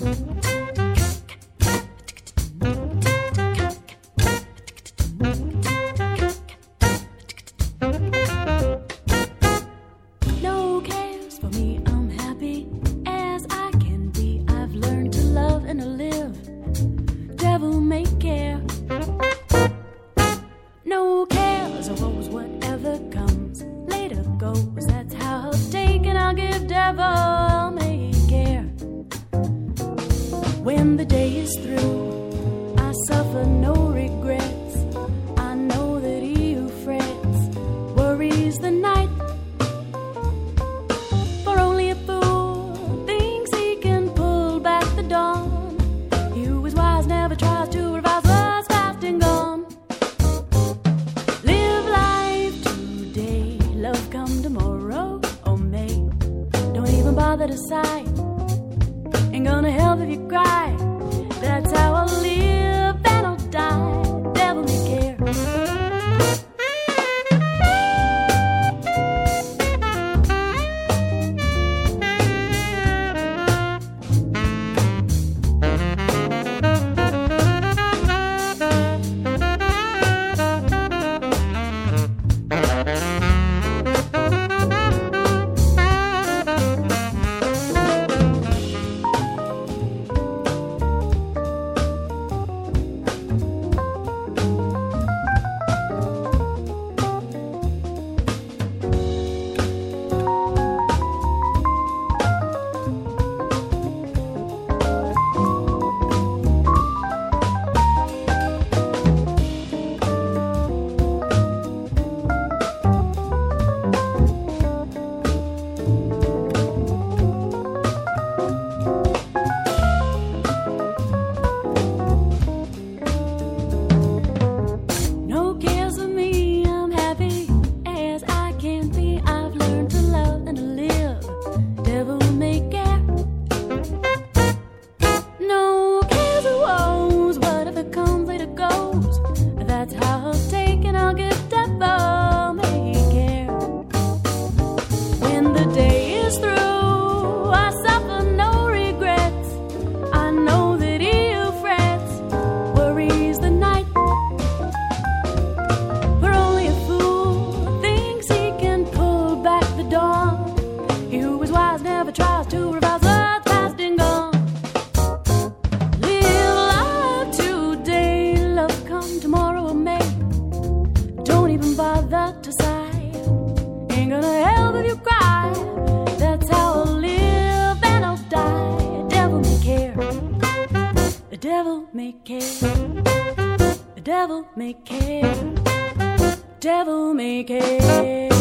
No cares for me, I'm happy as I can be. I've learned to love and to live. Devil may care. No cares or woes, whatever comes later goes. That's how I'll take and I'll give. Devil may care. When the day is through, I suffer no regrets. I know that he who frets worries the night. For only a fool thinks he can pull back the dawn. He who is wise never tries to revise what's past and gone. Live life today, love come tomorrow or may. Don't even bother to sigh. Ain't gonna help if you cry. That's how I'll live and I'll die. Devil may care. No cares for me, I'm happy as I can be. I've learned to love and to live. Devil may care. No cares or woes, whatever comes later goes. That's how I'll take and I'll give. Devil may care. When the day is through, I suffer no regrets. I know that he who frets worries the night. For only a fool thinks he can pull back the dawn. He who is wise never tries to revise what's past and gone. Live life today, love come tomorrow or may. Don't even bother to sigh. Ain't gonna help if you cry. That's how I'll live and I'll die. The devil may care. The devil may care. The devil may care. Devil may care.